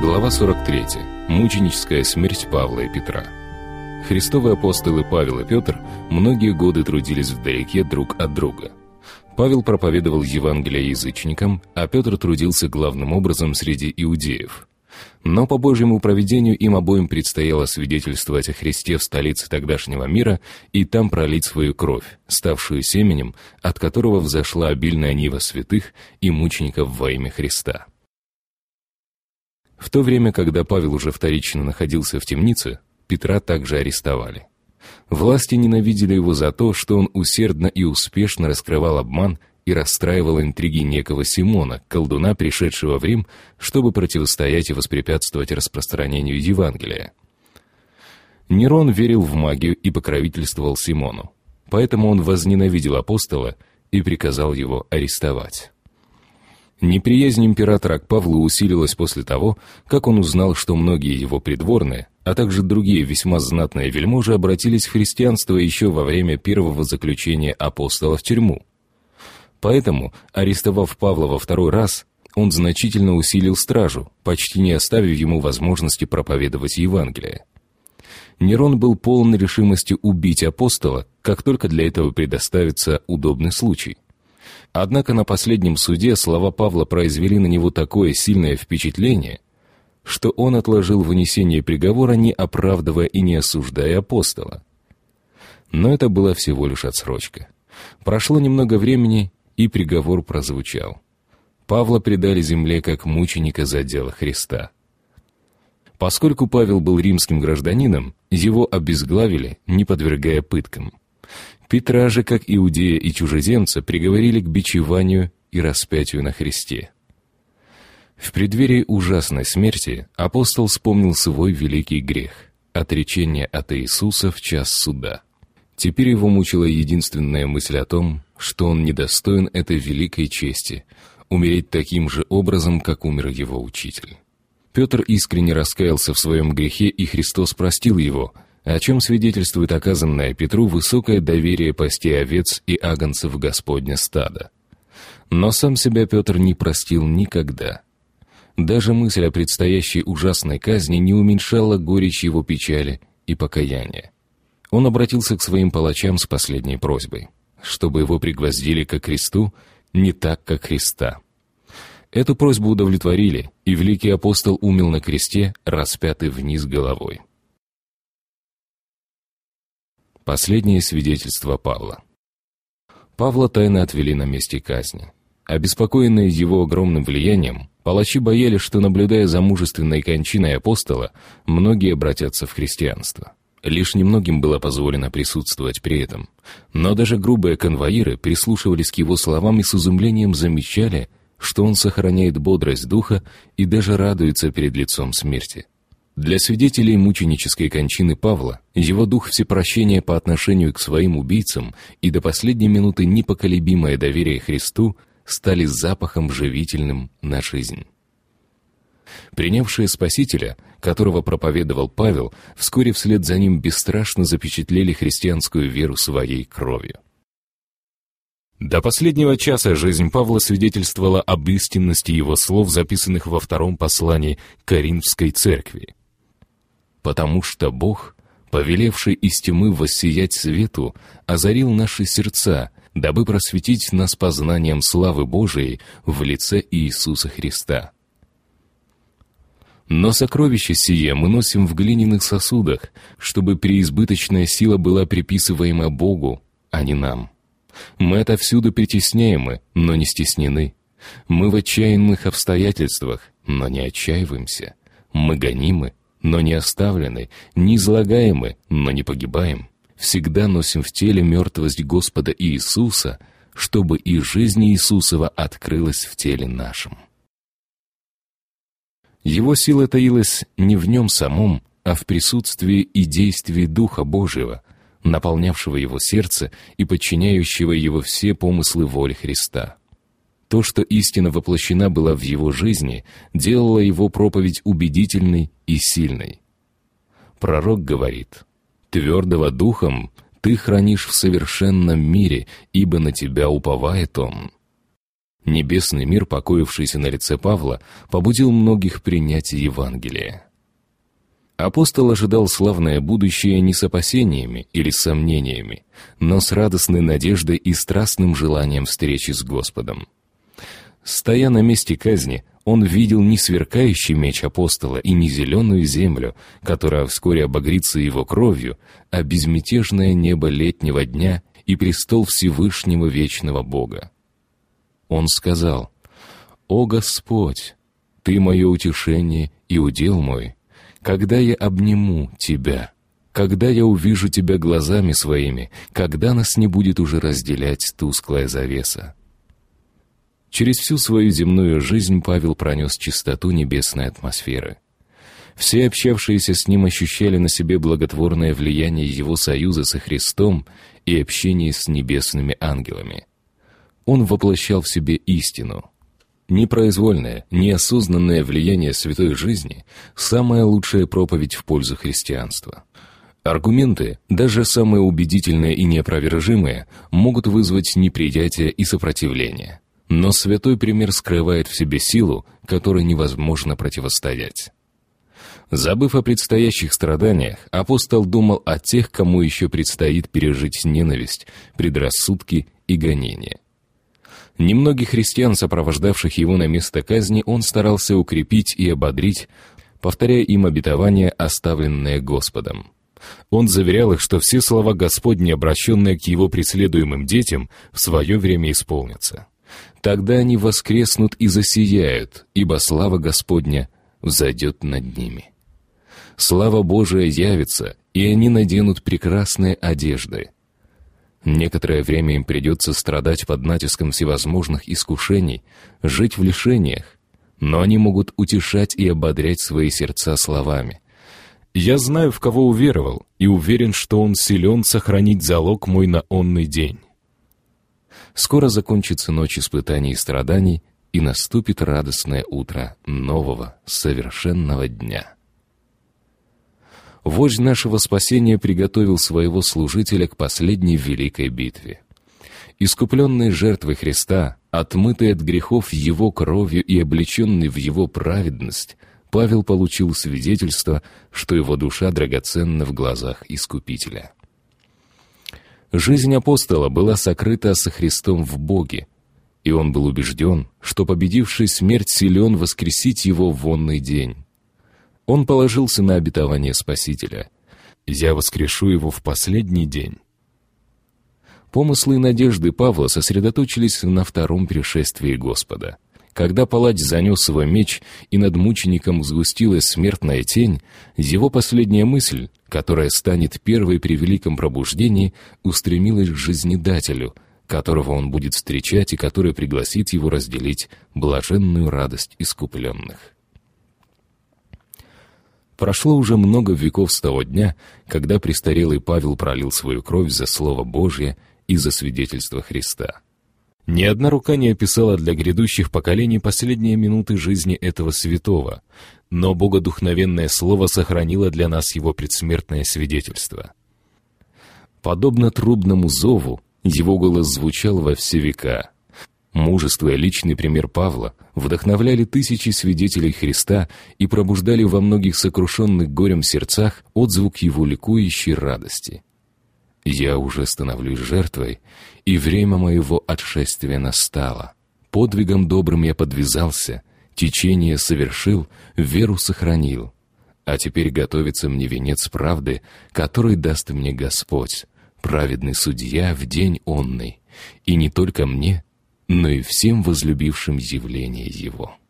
Глава 43. Мученическая смерть Павла и Петра. Христовы апостолы Павел и Петр многие годы трудились вдалеке друг от друга. Павел проповедовал Евангелие язычникам, а Петр трудился главным образом среди иудеев. Но по Божьему провидению им обоим предстояло свидетельствовать о Христе в столице тогдашнего мира и там пролить свою кровь, ставшую семенем, от которого взошла обильная нива святых и мучеников во имя Христа. В то время, когда Павел уже вторично находился в темнице, Петра также арестовали. Власти ненавидели его за то, что он усердно и успешно раскрывал обман и расстраивал интриги некого Симона, колдуна, пришедшего в Рим, чтобы противостоять и воспрепятствовать распространению Евангелия. Нерон верил в магию и покровительствовал Симону, поэтому он возненавидел апостола и приказал его арестовать. Неприязнь императора к Павлу усилилась после того, как он узнал, что многие его придворные, а также другие весьма знатные вельможи обратились в христианство еще во время первого заключения апостола в тюрьму. Поэтому, арестовав Павла во второй раз, он значительно усилил стражу, почти не оставив ему возможности проповедовать Евангелие. Нерон был полон решимости убить апостола, как только для этого предоставится удобный случай. Однако на последнем суде слова Павла произвели на него такое сильное впечатление, что он отложил вынесение приговора, не оправдывая и не осуждая апостола. Но это была всего лишь отсрочка. Прошло немного времени, и приговор прозвучал. Павла предали земле как мученика за дело Христа. Поскольку Павел был римским гражданином, его обезглавили, не подвергая пыткам. Петра же, как иудея и чужеземца, приговорили к бичеванию и распятию на кресте. В преддверии ужасной смерти апостол вспомнил свой великий грех — отречение от Иисуса в час суда. Теперь его мучила единственная мысль о том, что он недостоин этой великой чести — умереть таким же образом, как умер его учитель. Петр искренне раскаялся в своем грехе, и Христос простил его, о чем свидетельствует оказанное Петру высокое доверие пастей овец и агнцев Господня стада. Но сам себя Петр не простил никогда. Даже мысль о предстоящей ужасной казни не уменьшала горечь его печали и покаяния. Он обратился к своим палачам с последней просьбой, чтобы его пригвоздили ко кресту не так, как Христа. Эту просьбу удовлетворили, и великий апостол умер на кресте, распятый вниз головой. Последнее свидетельство Павла. Павла тайно отвели на месте казни. Обеспокоенные его огромным влиянием, палачи боялись, что, наблюдая за мужественной кончиной апостола, многие обратятся в христианство. Лишь немногим было позволено присутствовать при этом. Но даже грубые конвоиры прислушивались к его словам и с изумлением замечали, что он сохраняет бодрость духа и даже радуется перед лицом смерти. Для свидетелей мученической кончины Павла его дух всепрощения по отношению к своим убийцам и до последней минуты непоколебимое доверие Христу стали запахом живительным на жизнь. Принявшие Спасителя, которого проповедовал Павел, вскоре вслед за ним бесстрашно запечатлели христианскую веру своей кровью. До последнего часа жизнь Павла свидетельствовала об истинности его слов, записанных во втором послании к Коринфской церкви. «Потому что Бог, повелевший из тьмы воссиять свету, озарил наши сердца, дабы просветить нас познанием славы Божией в лице Иисуса Христа. Но сокровище сие мы носим в глиняных сосудах, чтобы преизбыточная сила была приписываема Богу, а не нам. Мы отовсюду притесняемы, но не стеснены. Мы в отчаянных обстоятельствах, но не отчаиваемся. Мы гонимы, но не оставлены, не излагаемы, но не погибаем. Всегда носим в теле мертвость Господа Иисуса, чтобы и жизнь Иисусова открылась в теле нашем». Его сила таилась не в нем самом, а в присутствии и действии Духа Божьего, наполнявшего его сердце и подчиняющего его все помыслы воли Христа. То, что истина воплощена была в его жизни, делало его проповедь убедительной и сильной. Пророк говорит: «Твердого духом ты хранишь в совершенном мире, ибо на тебя уповает он». Небесный мир, покоившийся на лице Павла, побудил многих принять Евангелие. Апостол ожидал славное будущее не с опасениями или сомнениями, но с радостной надеждой и страстным желанием встречи с Господом. Стоя на месте казни, он видел не сверкающий меч апостола и не зеленую землю, которая вскоре обогрится его кровью, а безмятежное небо летнего дня и престол Всевышнего Вечного Бога. Он сказал: «О Господь, Ты мое утешение и удел мой, когда я обниму Тебя, когда я увижу Тебя глазами своими, когда нас не будет уже разделять тусклая завеса». Через всю свою земную жизнь Павел пронес чистоту небесной атмосферы. Все общавшиеся с ним ощущали на себе благотворное влияние его союза со Христом и общения с небесными ангелами. Он воплощал в себе истину. Непроизвольное, неосознанное влияние святой жизни – самая лучшая проповедь в пользу христианства. Аргументы, даже самые убедительные и неопровержимые, могут вызвать неприятие и сопротивление. Но святой пример скрывает в себе силу, которой невозможно противостоять. Забыв о предстоящих страданиях, апостол думал о тех, кому еще предстоит пережить ненависть, предрассудки и гонения. Немногих христиан, сопровождавших его на место казни, он старался укрепить и ободрить, повторяя им обетования, оставленные Господом. Он заверял их, что все слова Господни, обращенные к его преследуемым детям, в свое время исполнятся. Тогда они воскреснут и засияют, ибо слава Господня взойдет над ними. Слава Божия явится, и они наденут прекрасные одежды. Некоторое время им придется страдать под натиском всевозможных искушений, жить в лишениях, но они могут утешать и ободрять свои сердца словами: «Я знаю, в кого уверовал, и уверен, что Он силен сохранить залог мой на онный день». Скоро закончится ночь испытаний и страданий, и наступит радостное утро нового, совершенного дня. Вождь нашего спасения приготовил своего служителя к последней великой битве. Искупленный жертвой Христа, отмытый от грехов Его кровью и облеченный в Его праведность, Павел получил свидетельство, что его душа драгоценна в глазах Искупителя. Жизнь апостола была сокрыта со Христом в Боге, и он был убежден, что победивший смерть силен воскресить его в онный день. Он положился на обетование Спасителя: «Я воскрешу его в последний день». Помыслы и надежды Павла сосредоточились на втором пришествии Господа. Когда палач занес свой меч, и над мучеником сгустилась смертная тень, его последняя мысль, которая станет первой при великом пробуждении, устремилась к жизнедателю, которого он будет встречать и который пригласит его разделить блаженную радость искупленных. Прошло уже много веков с того дня, когда престарелый Павел пролил свою кровь за Слово Божье и за свидетельство Христа. Ни одна рука не описала для грядущих поколений последние минуты жизни этого святого, но богодухновенное слово сохранило для нас его предсмертное свидетельство. Подобно трубному зову, его голос звучал во все века. Мужество и личный пример Павла вдохновляли тысячи свидетелей Христа и пробуждали во многих сокрушенных горем сердцах отзвук его ликующей радости. «Я уже становлюсь жертвой, и время моего отшествия настало. Подвигом добрым я подвязался, течение совершил, веру сохранил. А теперь готовится мне венец правды, который даст мне Господь, праведный судья в день онный, и не только мне, но и всем возлюбившим явление Его».